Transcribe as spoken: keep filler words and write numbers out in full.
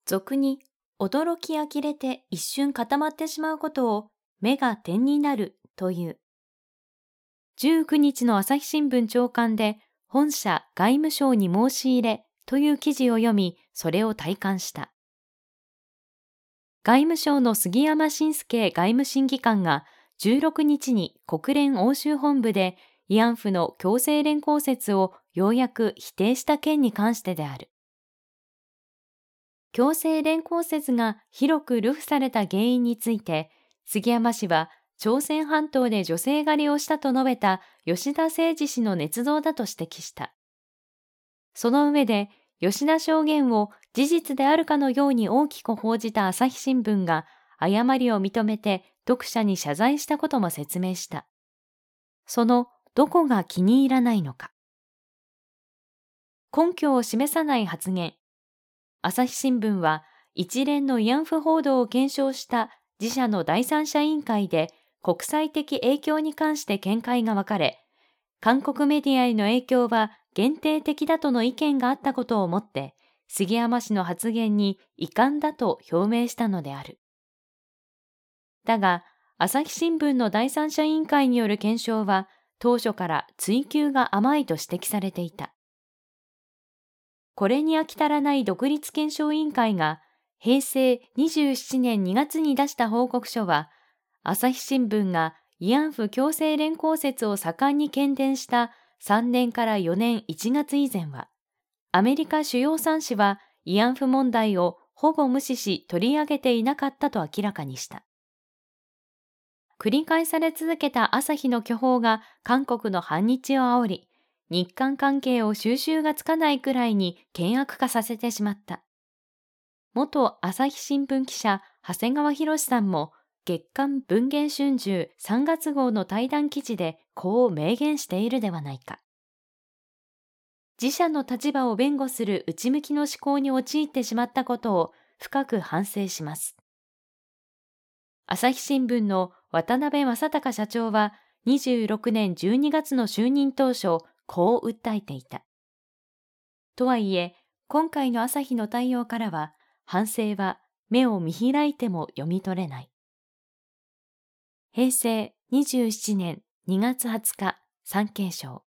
俗に驚き呆れて一瞬固まってしまうことを目が点になるという。じゅうくにちの朝日新聞朝刊で本社外務省に申し入れという記事を読み、それを体感した。外務省の杉山伸介外務審議官がじゅうろくにちに国連欧州本部で慰安婦の強制連行説をようやく否定した件に関してである。強制連行説が広く流布された原因について、杉山氏は朝鮮半島で女性狩りをしたと述べた吉田誠二氏の捏造だと指摘した。その上で、吉田証言を事実であるかのように大きく報じた朝日新聞が誤りを認めて読者に謝罪したことも説明した。そのどこが気に入らないのか。根拠を示さない発言。朝日新聞は一連の慰安婦報道を検証した自社の第三者委員会で国際的影響に関して見解が分かれ、韓国メディアへの影響は限定的だとの意見があったことをもって、杉山氏の発言に遺憾だと表明したのである。だが、朝日新聞の第三者委員会による検証は、当初から追及が甘いと指摘されていた。これに飽き足らない独立検証委員会が、へいせいにじゅうななねんにがつに出した報告書は、朝日新聞が慰安婦強制連行説を盛んに喧伝したさんねんからよねんいちがつ以前は、アメリカ主要さん紙は慰安婦問題をほぼ無視し取り上げていなかったと明らかにした。繰り返され続けた朝日の巨峰が韓国の反日を煽り、日韓関係を収拾がつかないくらいに険悪化させてしまった。元朝日新聞記者長谷川博さんも月刊文藝春秋さんがつ号の対談記事でこう明言しているではないか。自社の立場を弁護する内向きの思考に陥ってしまったことを深く反省します。朝日新聞の渡辺正孝社長はにじゅうろくねんじゅうにがつの就任当初、こう訴えていた。とはいえ、今回の朝日の対応からは、反省は目を見開いても読み取れない。へいせいにじゅうななねんにがつはつか、産経省。